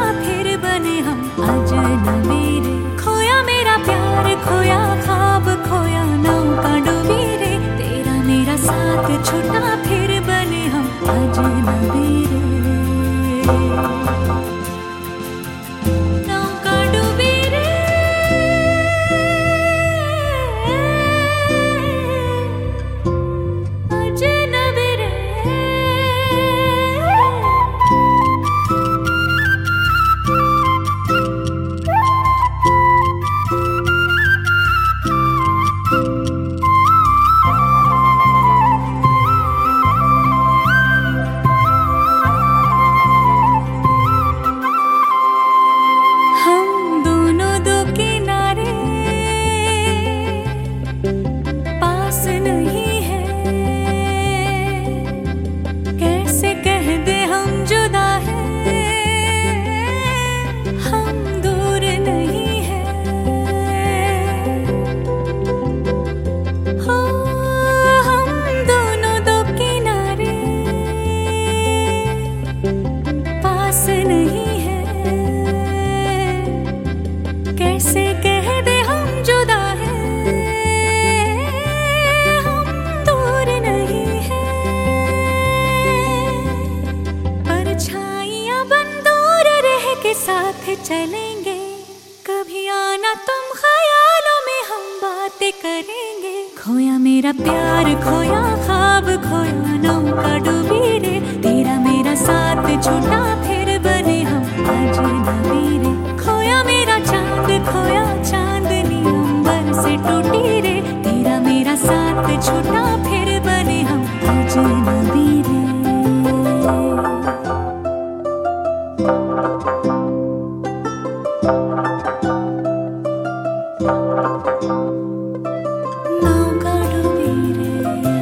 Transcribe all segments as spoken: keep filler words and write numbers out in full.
फिर बने हम अजनबी रे। खोया मेरा प्यार, खोया ख्वाब, खोया नौका डूबी रे। तेरा मेरा साथ छूटा फिर बने हम अजनबी रे। नौका डूबी रे, अजनबी रे। कैसे कह दे हम जुदा हैं, हम दूर नहीं हैं। परछाइयां बन दूर रह के साथ चलेंगे। कभी आना तुम ख्यालों में हम बातें करेंगे। खोया मेरा प्यार, खोया ख्वाब, खोया नौका डूबी रे। तेरा मेरा साथ छूटा फिर बने हम अजनबी रे। खोया मेरा चांद, खोया चांदनी अंबर से टूटी रे। तेरा मेरा साथ छूटा फिर बने हम अजनबी रे। नौका डूबी रे,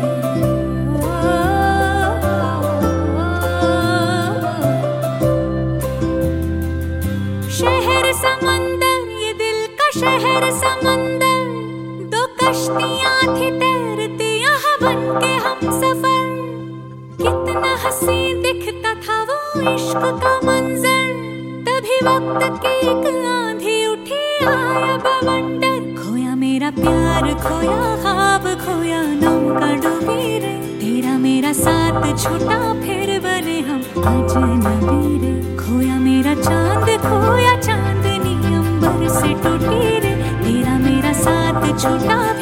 शहर समंदर, ये दिल का शहर समंदर। दो कश्तियां थी तैरती यहाँ बन के हम सफर। कितना हंसी दिखता था वो इश्क का मंजर। तभी वक्त की एक आंधी उठी, आया बवंडर। खोया मेरा प्यार, खोया ख्वाब, खोया नौका डूबी रे। तेरा मेरा साथ छूटा फिर बने हम अजनबी रे। खोया मेरा चांद, खोया चांदनी अंबर से टूटी रे। तेरा मेरा साथ छूटा